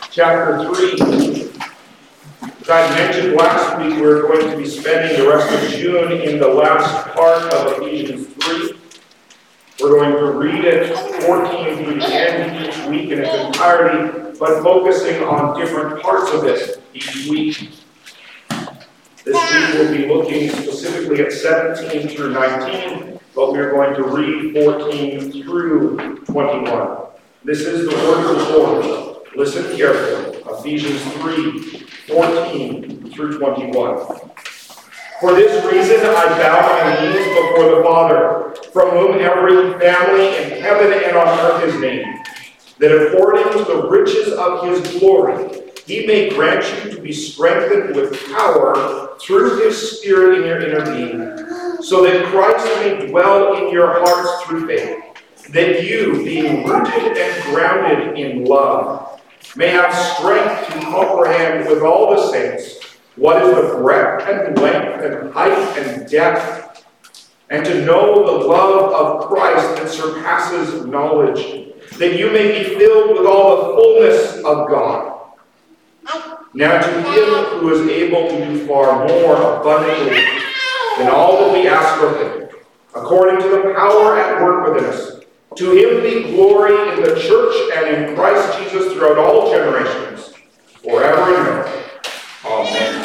chapter 3. As I mentioned last week, we're going to be spending the rest of June in the last part of Ephesians 3. We're going to read it 14 through the end each week in its entirety, but focusing on different parts of it each week. This week we'll be looking specifically at 17 through 19, but we're going to read 14 through 21. This is the word of the Lord. Listen carefully. Ephesians 3, 14 through 21. For this reason I bow my knees before the Father, from whom every family in heaven and on earth is named, that according to the riches of his glory, he may grant you to be strengthened with power through his Spirit in your inner being, so that Christ may dwell in your hearts through faith, that you, being rooted and grounded in love, may have strength to comprehend with all the saints what is the breadth and length and height and depth, and to know the love of Christ that surpasses knowledge, that you may be filled with all the fullness of God. Now to him who is able to do far more abundantly than all that we ask or think, according to the power at work within us, to him be glory in the church and in Christ Jesus throughout all generations, forever and ever. Amen.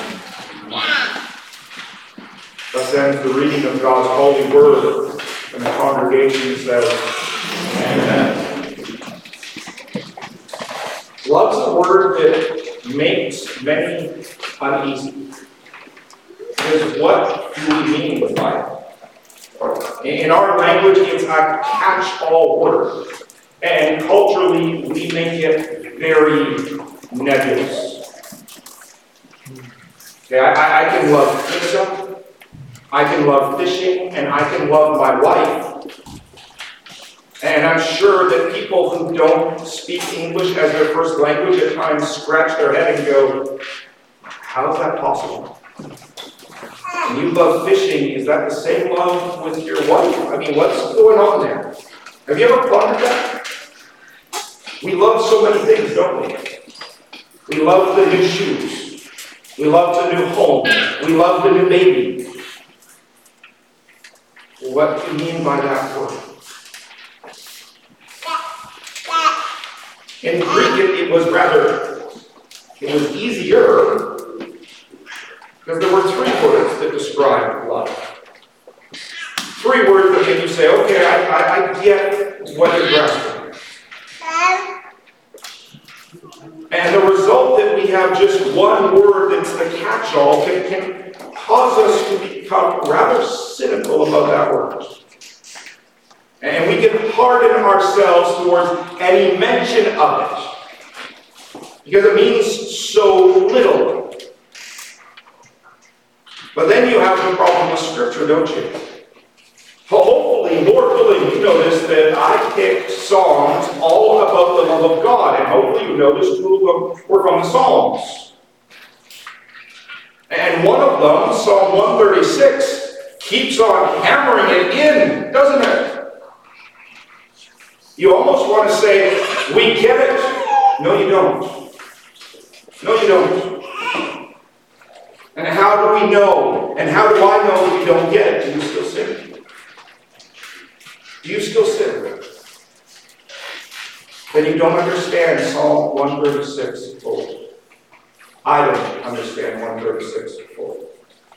Thus ends the reading of God's holy word, and the congregation says, Amen. Love's a word that makes many uneasy. Because what do we mean by it? In our language, it's a catch-all word. And culturally, we make it very nebulous. Okay, I can love pizza, I can love fishing, and I can love my wife. And I'm sure that people who don't speak English as their first language at times scratch their head and go, how is that possible? And you love fishing, is that the same love with your wife? I mean, what's going on there? Have you ever pondered that? We love so many things, don't we? We love the new shoes. We love the new home. We love the new baby. What do you mean by that word? In Greek, it was easier, because there were three words that describe love. Three words that make you say, okay, I get what you're grasping. And the result that we have just one word that's the catch-all can cause us to become rather cynical about that word. And we can harden ourselves towards any mention of it, because it means so little. But then you have the problem with Scripture, don't you? Hopefully, Lord willing, you notice that I picked songs all about the love of God, and hopefully you noticed two of them were from the Psalms. And one of them, Psalm 136, keeps on hammering it in, doesn't it? You almost want to say, we get it. No, you don't. No, you don't. And how do we know? And how do I know that we don't get it? Do you still sin? Do you still sin? Then you don't understand Psalm 136 fully. I don't understand 136 fully.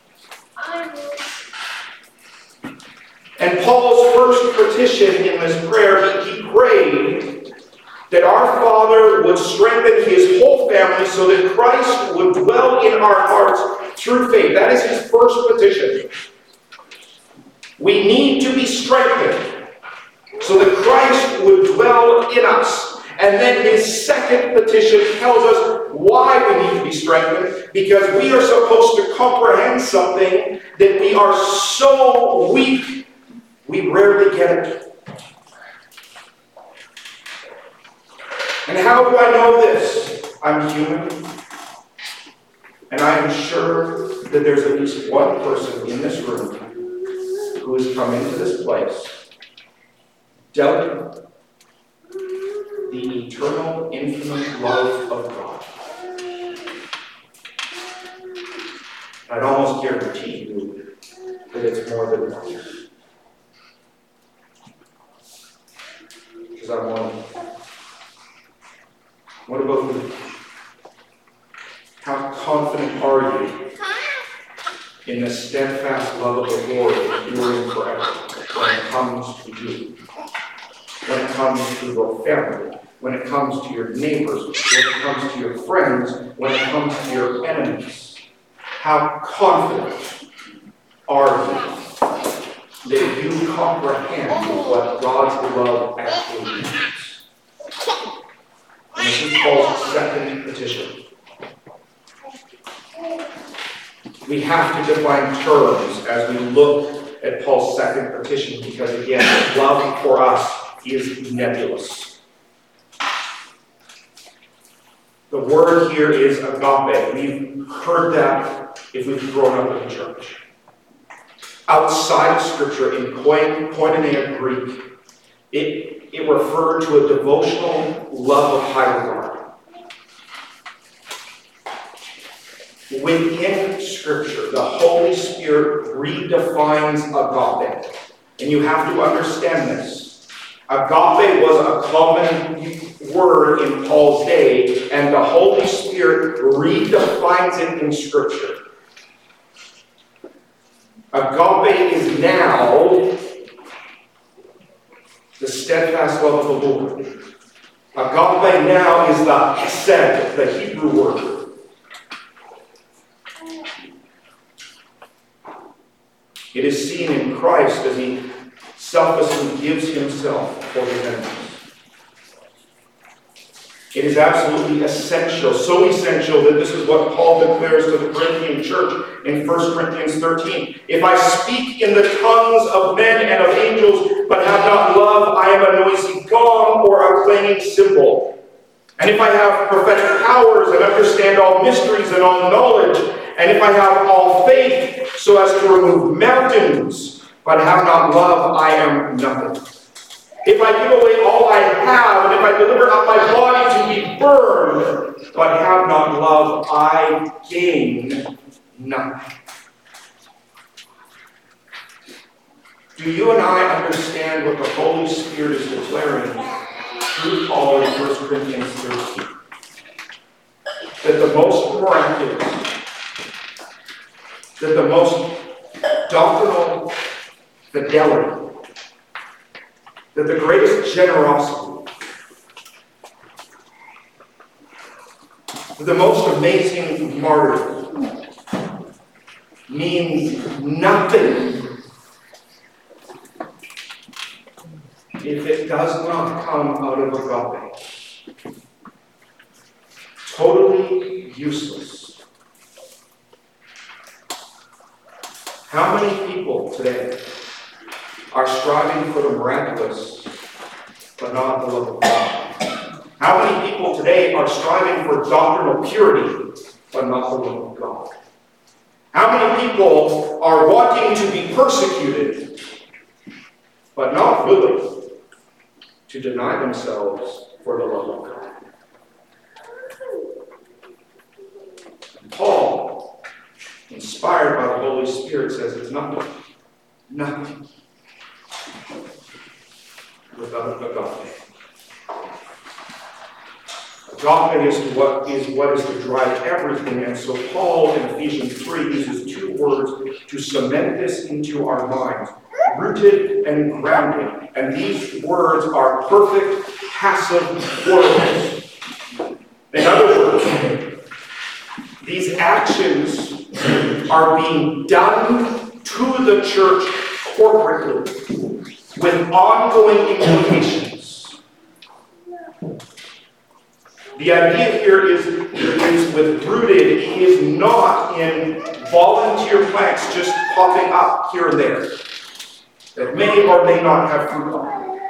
And Paul's first petition in this prayer, he prayed that our Father would strengthen his whole family so that Christ would dwell in our hearts through faith. That is his first petition. We need to be strengthened so that Christ would dwell in us. And then his second petition tells us why we need to be strengthened, because we are supposed to comprehend something that we are so weak we rarely get it. And how do I know this? I'm human. And I am sure that there's at least one person in this room who has come into this place doubting the eternal, infinite love of God. almost guarantee you that it's more than that. Because I'm wondering, what about you? How confident are you in the steadfast love of the Lord enduring forever when it comes to you? When it comes to your family? When it comes to your neighbors? When it comes to your friends? When it comes to your enemies? How confident are you that you comprehend what God's love actually means? And this is Paul's second petition. We have to define terms as we look at Paul's second petition because, again, love for us is nebulous. The word here is agape. We've heard that if we've grown up in church. Outside of Scripture, in Koinonia Greek, it referred to a devotional love of high regard. Within Scripture, the Holy Spirit redefines agape. And you have to understand this. Agape was a common word in Paul's day, and the Holy Spirit redefines it in Scripture. Agape is now the steadfast love of the Lord. Agape now is the hesed, the Hebrew word. It is seen in Christ as he selflessly gives himself for his enemies. It is absolutely essential, so essential that this is what Paul declares to the Corinthian church in 1 Corinthians 13. If I speak in the tongues of men and of angels, but have not love, I am a noisy gong or a clanging cymbal. And if I have prophetic powers and understand all mysteries and all knowledge, and if I have all faith so as to remove mountains, but have not love, I am nothing. If I give away all I have, and if I deliver up my body to be burned, but have not love, I gain nothing. Do you and I understand what the Holy Spirit is declaring through Paul in 1 Corinthians 13? That the most miraculous, that the most doctrinal fidelity, that the greatest generosity, the most amazing martyrdom means nothing if it does not come out of agape. Totally useless. How many people today are striving for the miraculous, but not the love of God? How many people today are striving for doctrinal purity, but not the love of God? How many people are wanting to be persecuted, but not willing to deny themselves for the love of God? Paul, inspired by the Holy Spirit, says it's nothing. Nothing. Without agape. Agape is what is to drive everything, and so Paul in Ephesians 3 uses two words to cement this into our minds: rooted and grounded. And these words are perfect passive words. In other words, these actions are being done to the church corporately, with ongoing implications. The idea here is with rooted, it is not in volunteer plants just popping up here and there that may or may not have fruit on.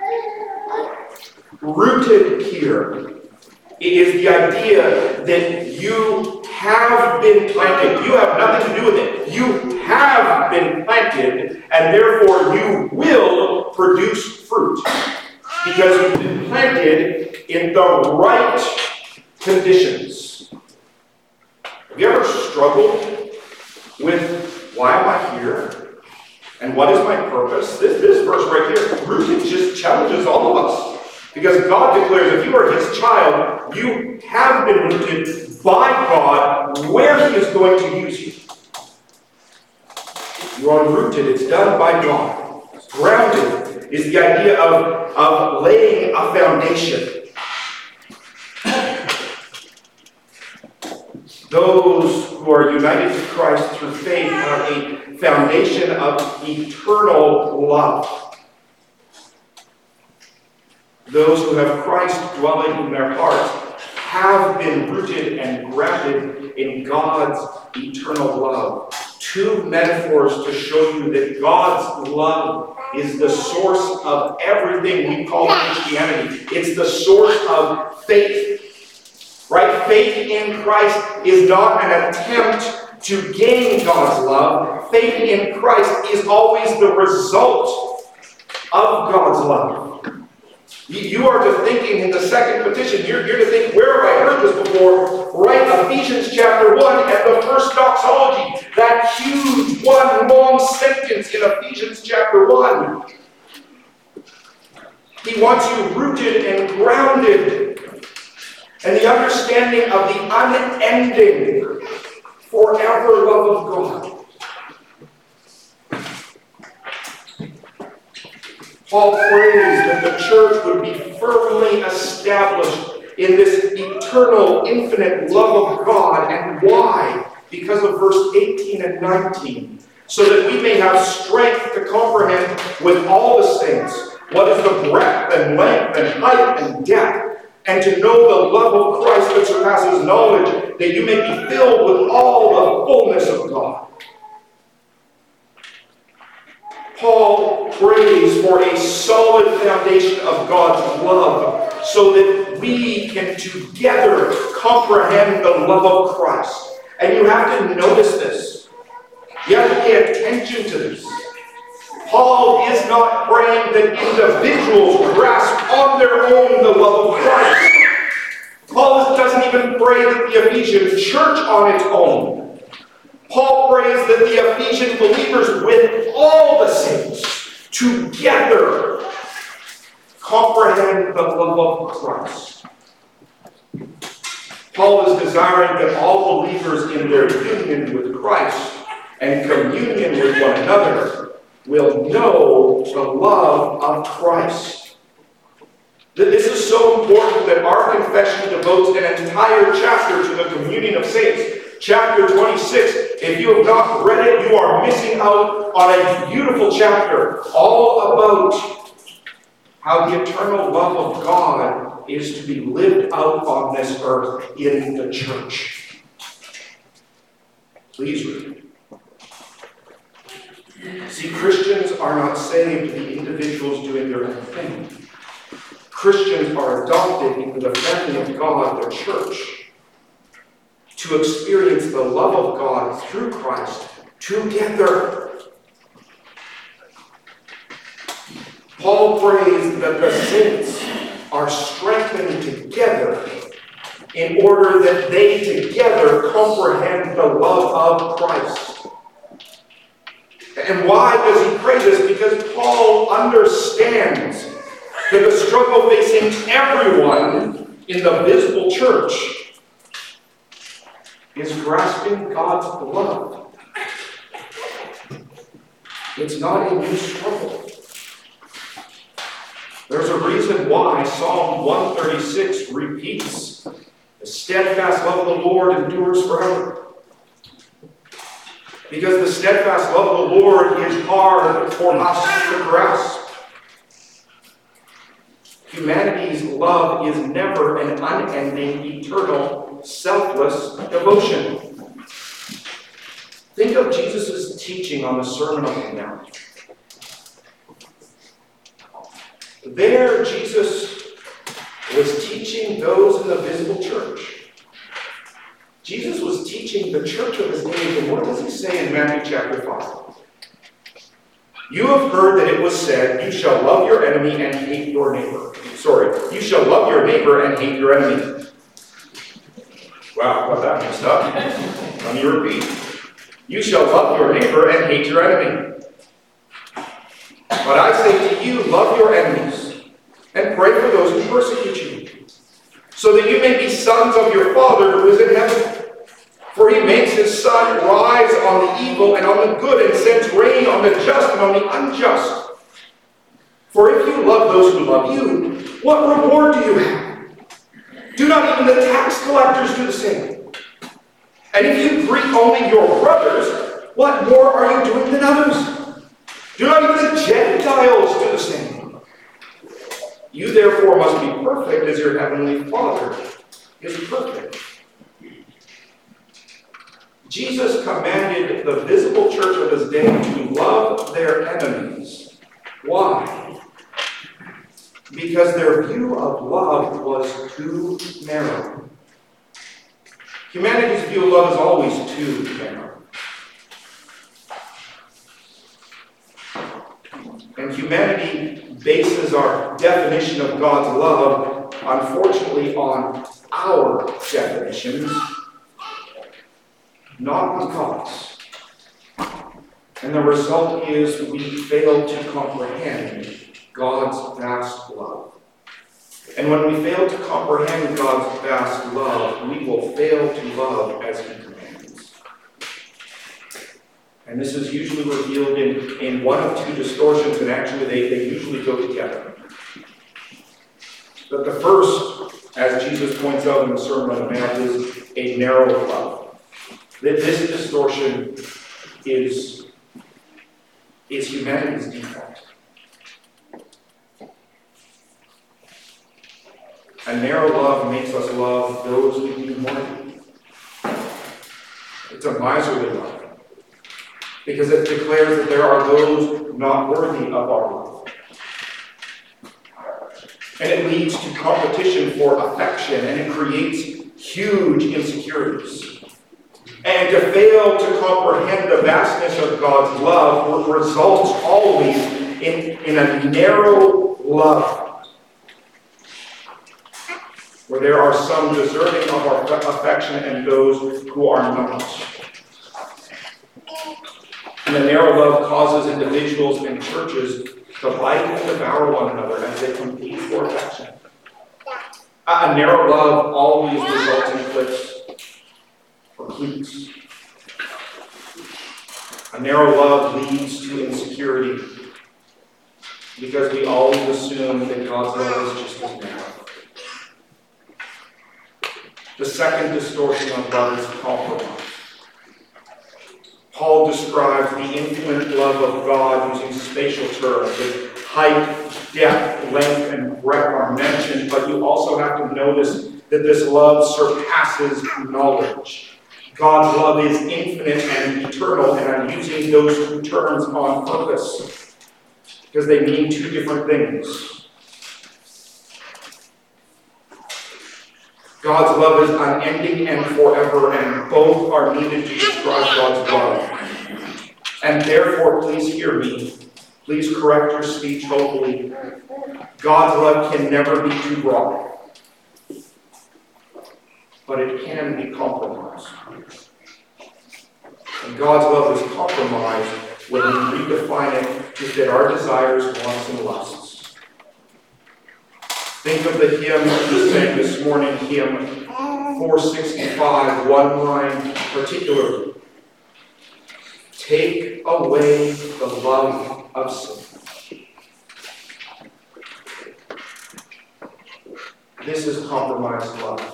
Rooted here is the idea that you have been planted. You have nothing to do with it. You have been planted, and therefore you will produce fruit. Because you've been planted in the right conditions. Have you ever struggled with Why am I here? And what is my purpose? This verse right here, rooted, just challenges all of us. Because God declares if you are his child, you have been rooted by God where he is going to use you. You are rooted. It's done by God. Grounded is the idea of laying a foundation. Those who are united to Christ through faith have a foundation of eternal love. Those who have Christ dwelling in their hearts have been rooted and grounded in God's eternal love. Two metaphors to show you that God's love is the source of everything we call Christianity. It's the source of faith. Right? Faith in Christ is not an attempt to gain God's love. Faith in Christ is always the result of God's love. You are to thinking in the second petition, you're to think, where have I heard this before? Right, Ephesians chapter 1 and the first doxology. That huge one long sentence in Ephesians chapter 1. He wants you rooted and grounded. And the understanding of the unending, forever love of God. Paul prays that the church would be firmly established in this eternal, infinite love of God. And why? Because of verse 18 and 19. So that we may have strength to comprehend with all the saints what is the breadth and length and height and depth, and to know the love of Christ that surpasses knowledge, that you may be filled with all the fullness of God. Paul prays for a solid foundation of God's love so that we can together comprehend the love of Christ. And you have to notice this. You have to pay attention to this. Paul is not praying that individuals grasp on their own the love of Christ. Paul doesn't even pray that the Ephesian church on its own. Paul prays that the Ephesian believers with all the saints together comprehend the love of Christ. Paul is desiring that all believers in their union with Christ and communion with one another will know the love of Christ. This is so important that our confession devotes an entire chapter to the communion of saints. Chapter 26, if you have not read it, you are missing out on a beautiful chapter all about how the eternal love of God is to be lived out on this earth in the church. Please read. See, Christians are not saved to be individuals doing their own thing. Christians are adopted into the family of God, the church, to experience the love of God through Christ together. Paul prays that the saints are strengthened together in order that they together comprehend the love of Christ. And why does he pray this? Because Paul understands that the struggle facing everyone in the visible church is grasping God's love. It's not a new struggle. There's a reason why Psalm 136 repeats, the steadfast love of the Lord endures forever. Because the steadfast love of the Lord is hard for us to grasp. Humanity's love is never an unending, eternal, selfless devotion. Think of Jesus' teaching on the Sermon on the Mount. There, Jesus was teaching those in the visible church. Jesus was teaching the church of his age, and what does he say in Matthew chapter 5? You have heard that it was said, you shall love your enemy and hate your neighbor. You shall love your neighbor and hate your enemy. Wow, got that messed up. Let me repeat. You shall love your neighbor and hate your enemy. But I say to you, love your enemies, and pray for those who persecute you, so that you may be sons of your Father who is in heaven. For he makes his sun rise on the evil and on the good, and sends rain on the just and on the unjust. For if you love those who love you, what reward do you have? Do not even the tax collectors do the same? And if you greet only your brothers, what more are you doing than others? Do not even the Gentiles do the same? You therefore must be perfect as your heavenly Father is perfect. Jesus commanded the visible church of his day to love their enemies. Why? Because their view of love was too narrow. Humanity's view of love is always too narrow. And humanity bases our definition of God's love, unfortunately, on our definitions, not on God's. And the result is we fail to comprehend God's vast love. And when we fail to comprehend God's vast love, we will fail to love as he commands. And this is usually revealed in one of two distortions, and actually they usually go together. But the first, as Jesus points out in the Sermon on the Mount, is a narrow love. This distortion is humanity's defect. A narrow love makes us love those we deem worthy. It's a miserly love, because it declares that there are those not worthy of our love. And it leads to competition for affection, and it creates huge insecurities. And to fail to comprehend the vastness of God's love results always in a narrow love, where there are some deserving of our affection and those who are not. And the narrow love causes individuals and churches to bite and devour one another as they compete for affection. A narrow love always results in cliques or cliques. A narrow love leads to insecurity, because we always assume that God's love is just as narrow. The second distortion of love is compromise. Paul describes the infinite love of God using spatial terms. His height, depth, length, and breadth are mentioned, but you also have to notice that this love surpasses knowledge. God's love is infinite and eternal, and I'm using those two terms on purpose because they mean two different things. God's love is unending and forever, and both are needed to describe God's love. And therefore, please hear me. Please correct your speech, hopefully. God's love can never be too broad, but it can be compromised. And God's love is compromised when we redefine it to fit our desires, wants, and lusts. Think of the hymn we sang this morning, hymn 465, one line particularly. Take away the love of sin. This is compromised love.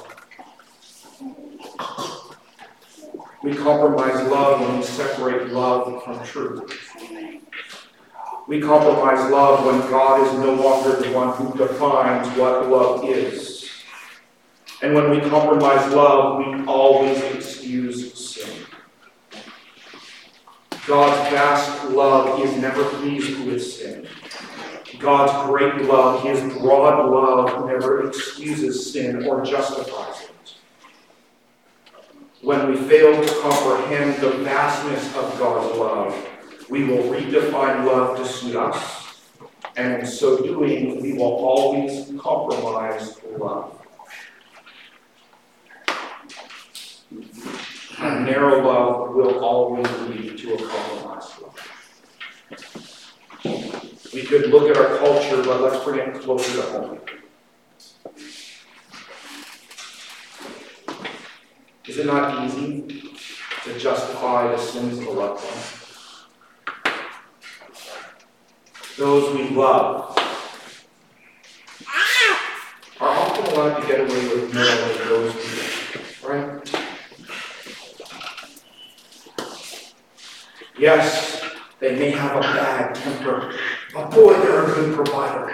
We compromise love when we separate love from truth. We compromise love when God is no longer the one who defines what love is. And when we compromise love, we always excuse sin. God's vast love is never pleased with sin. God's great love, his broad love, never excuses sin or justifies it. When we fail to comprehend the vastness of God's love, we will redefine love to suit us, and in so doing, we will always compromise love. A narrow love will always lead to a compromised love. We could look at our culture, but let's bring it closer to home. Is it not easy to justify the sins of a loved one? Those we love are often allowed to get away with more than those we love, right? Yes, they may have a bad temper, but boy, they're a good provider.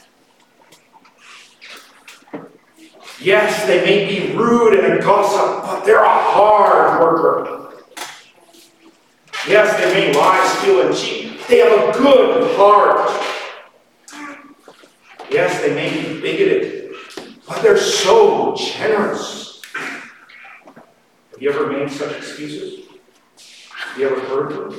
Yes, they may be rude and a gossip, but they're a hard worker. Yes, they may lie, steal, and cheat. They have a good heart. Yes, they may be bigoted, but they're so generous. Have you ever made such excuses? Have you ever heard them?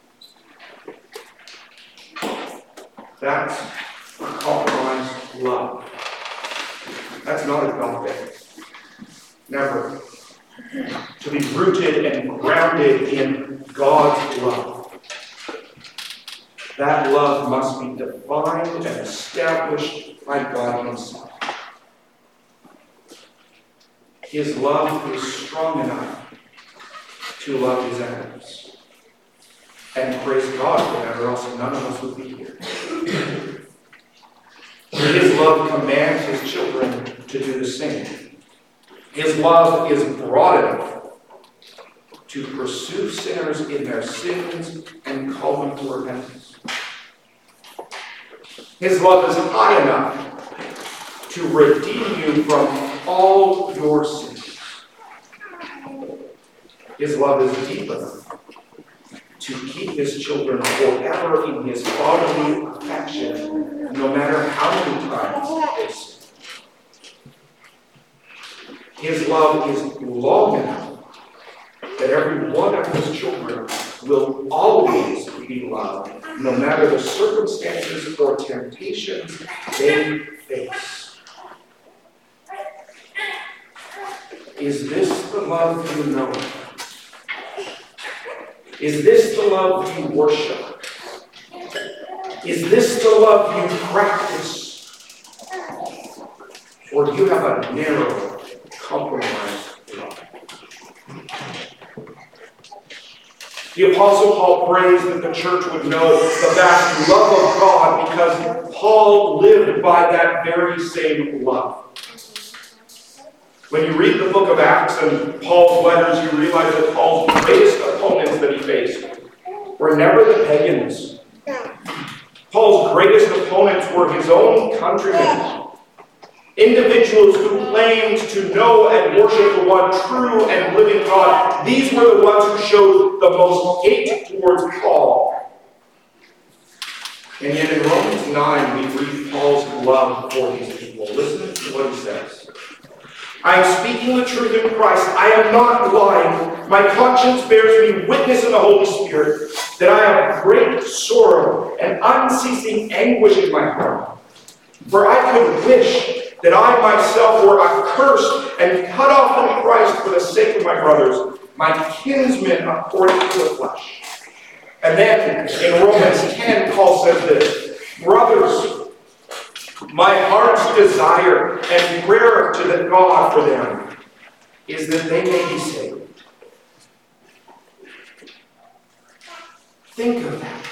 That's a compromised love. That's not agape. Never. To be rooted and grounded in God's love. That love must be defined and established by God Himself. His love is strong enough to love His enemies. And praise God for that, or else none of us would be here. His love commands His children to do the same. His love is broad enough to pursue sinners in their sins and call them to repentance. His love is high enough to redeem you from all your sins. His love is deep enough to keep His children forever in His fatherly affection, no matter how many times they sin. His love is long enough that every one of His children will always be loved, no matter the circumstances or temptations they face. Is this the love you know? Is this the love you worship? Is this the love you practice? Or do you have a narrow, compromised love? The Apostle Paul prays that the church would know the vast love of God because Paul lived by that very same love. When you read the book of Acts and Paul's letters, you realize that Paul's greatest opponents that he faced were never the pagans. Paul's greatest opponents were his own countrymen. Individuals who claimed to know and worship the one true and living God. These were the ones who showed the most hate towards Paul. And yet in Romans 9, we read Paul's love for these people. Listen to what he says. I am speaking the truth in Christ. I am not lying. My conscience bears me witness in the Holy Spirit that I have great sorrow and unceasing anguish in my heart. For I could wish that I myself were accursed and cut off from Christ for the sake of my brothers, my kinsmen according to the flesh. And then in Romans 10, Paul says this, brothers, my heart's desire and prayer to the God for them is that they may be saved. Think of that.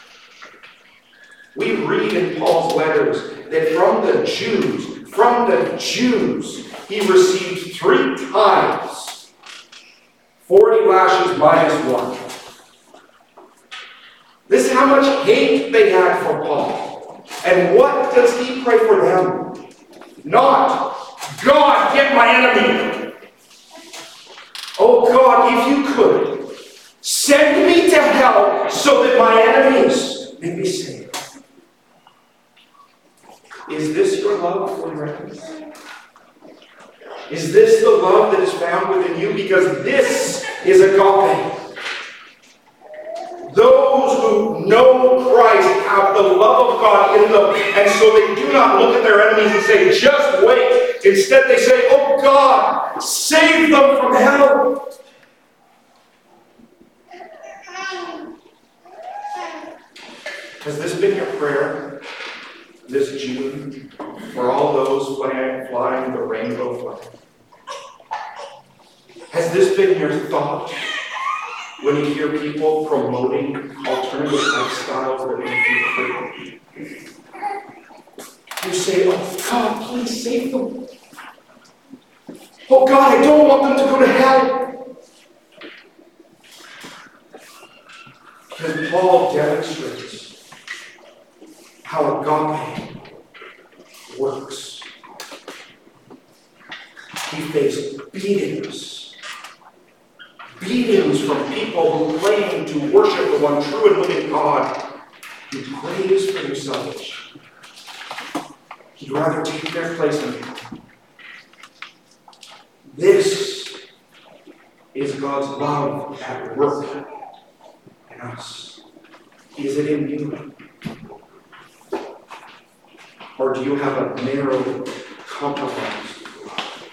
We read in Paul's letters that from the Jews, he received 3 times 40 lashes minus 1. This is how much hate they had for Paul. And what does he pray for them? Not, God, get my enemy. Oh God, if you could, send me to hell so that my enemies may be saved. Is this your love for your enemies? Is this the love that is found within you? Because this is agape. Those who know Christ have the love of God in them, and so they do not look at their enemies and say, just wait. Instead they say, oh God, save them from hell. Has this been your prayer this June for all those flying the rainbow flag? Has this been your thought when you hear people promoting alternative lifestyles that make you free? You say, oh God, please save them. Oh God, I don't want them to go to hell. Because Paul demonstrates how agape works. He faced beatings from people who claim to worship the one true and living God, who prays for their salvation. He'd rather take their place in hell. This is God's love at work in us. Is it in you? Or do you have a narrow, compromised love?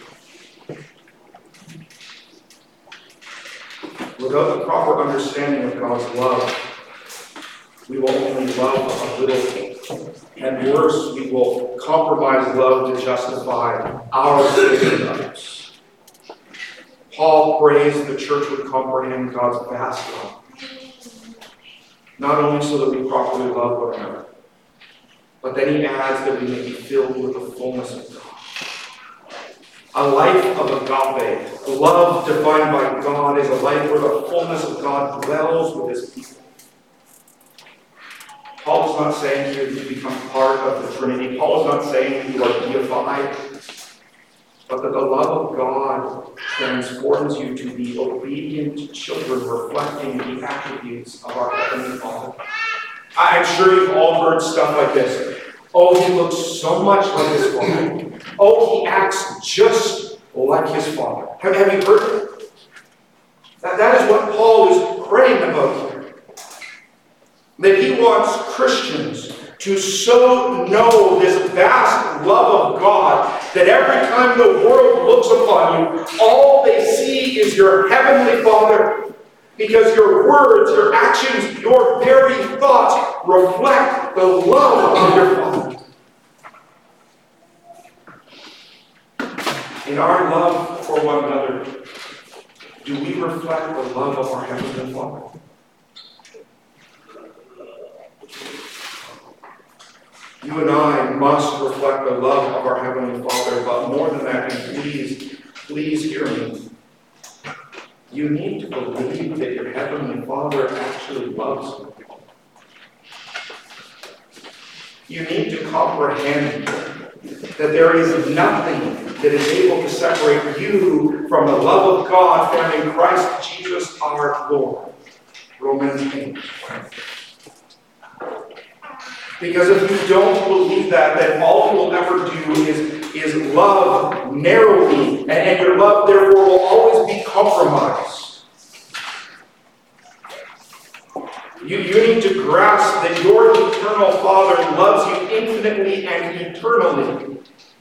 Without the proper understanding of God's love, we will only love a little, and worse, we will compromise love to justify our sin in others. Paul prays the church would comprehend God's vast love, not only so that we properly love one another, but then he adds that we may be filled with the fullness of God. A life of agape, love defined by God, is a life where the fullness of God dwells with his people. Paul is not saying here that you become part of the Trinity. Paul is not saying that you are deified, but that the love of God transforms you to be obedient children reflecting the attributes of our Heavenly Father. I'm sure you've all heard stuff like this. Oh, he looks so much like his father. Oh, he acts just like his father. Have you heard it? That is what Paul is praying about here. That he wants Christians to so know this vast love of God that every time the world looks upon you, all they see is your Heavenly Father. Because your words, your actions, your very thoughts reflect the love of your Father. In our love for one another, do we reflect the love of our Heavenly Father? You and I must reflect the love of our Heavenly Father, but more than that, and please hear me. You need to believe that your Heavenly Father actually loves you. You need to comprehend that there is nothing that is able to separate you from the love of God found in Christ Jesus our Lord. Romans 8. Because if you don't believe that, then all you will ever do is love narrowly, and your love, therefore, will always be compromised. You need to grasp that your eternal Father loves you infinitely and eternally.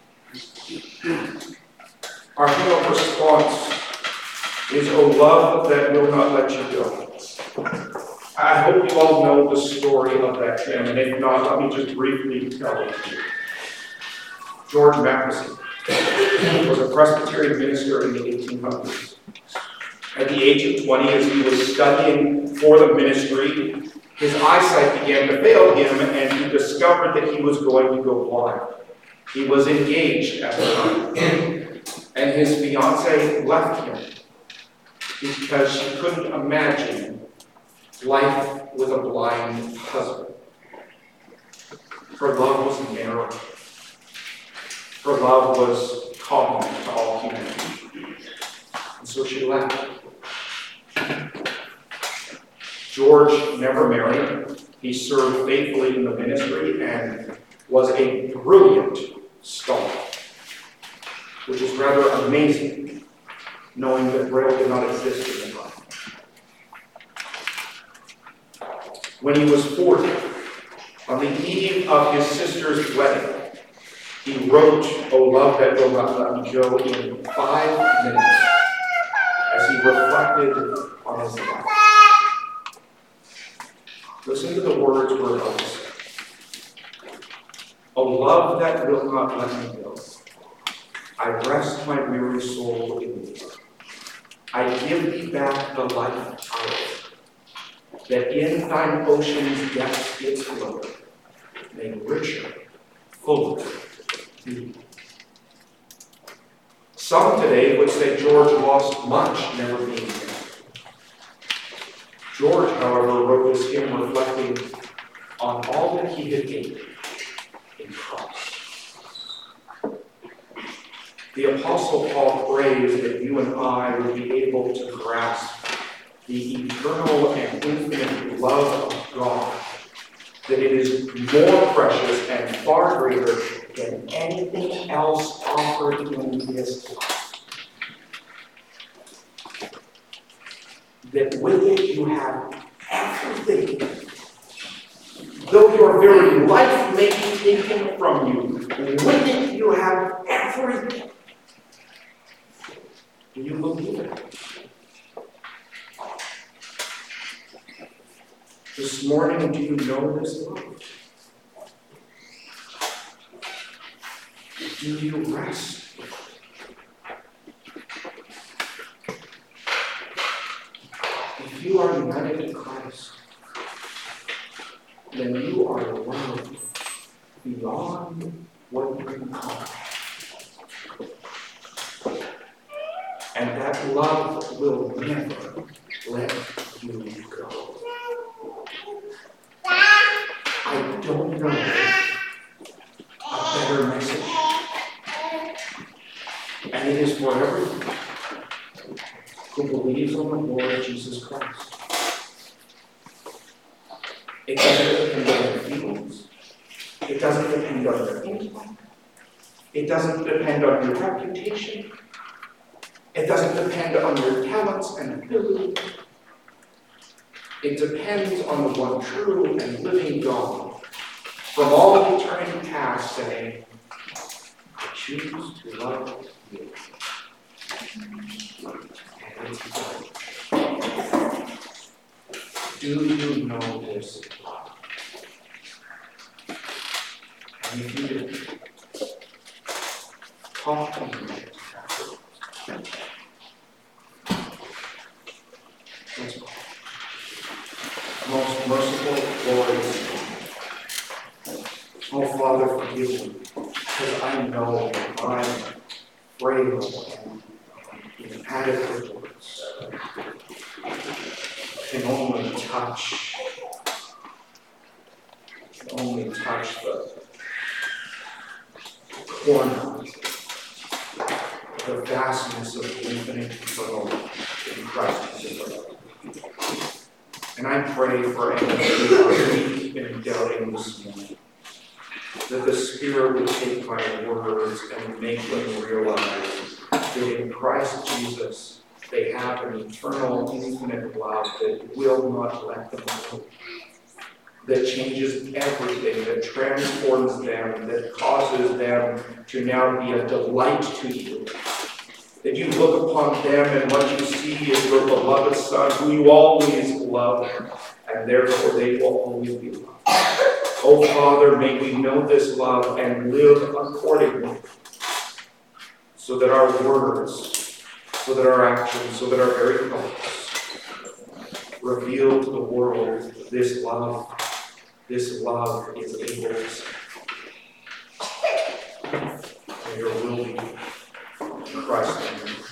Our hymn of response is, "O love that will not let you go." I hope you all know the story of that hymn, and if not, let me just briefly tell it to you. George Matheson was a Presbyterian minister in the 1800s. At the age of 20, as he was studying for the ministry, his eyesight began to fail him, and he discovered that he was going to go blind. He was engaged at the time, and his fiancée left him because she couldn't imagine life with a blind husband. Her love was narrow. Her love was common to all humanity. And so she left. George never married. He served faithfully in the ministry and was a brilliant scholar, which is rather amazing, knowing that Braille did not exist in the time. When he was 40, on the eve of his sister's wedding, he wrote, "O love that will not let me go," in 5 minutes as he reflected on his life. Listen to the words we're about to say. a love that will not let me go. I rest my weary soul in thee. I give thee back the life power, that in thine ocean's depths its flow may richer, fuller be. Some today would say George lost much never being there. George, however, wrote this hymn reflecting on all that he had gained in Christ. The Apostle Paul prays that you and I would be able to grasp the eternal and infinite love of God, that it is more precious and far greater than anything else offered in this life. That with it you have everything. Though your very life may be taken from you, with it you have everything. Do you believe it? This morning, do you know this love? Do you rest? If you are united to Christ, then you are loved beyond what you can call. And that love will never let you go. I don't know a better message. And it is for everyone who believes on the Lord Jesus Christ. It doesn't depend on their feelings. It doesn't depend on their intellect. It doesn't depend on your reputation. It doesn't depend on your talents and ability. It depends on the one true and living God from all eternity past saying, I choose to love you. And it's done. Do you know this love? And if you do, talk to me. Let's go. Most merciful, glorious God. Oh, Father, forgive me, because I know that I'm frail and inadequate words can only touch the corner, the vastness of the infinite eternal in Christ Jesus. And I pray for any who are weak and doubting this morning, that the Spirit would take my words and make them realize that in Christ Jesus they have an eternal, infinite love that will not let them go, that changes everything, that transforms them, that causes them to now be a delight to you. That you look upon them and what you see is your beloved Son, who you always love, and therefore they will always be loved. Oh, Father, may we know this love and live accordingly, so that our words, so that our actions, so that our very thoughts reveal to the world this love. This love is able to save. May your will be in Christ's name.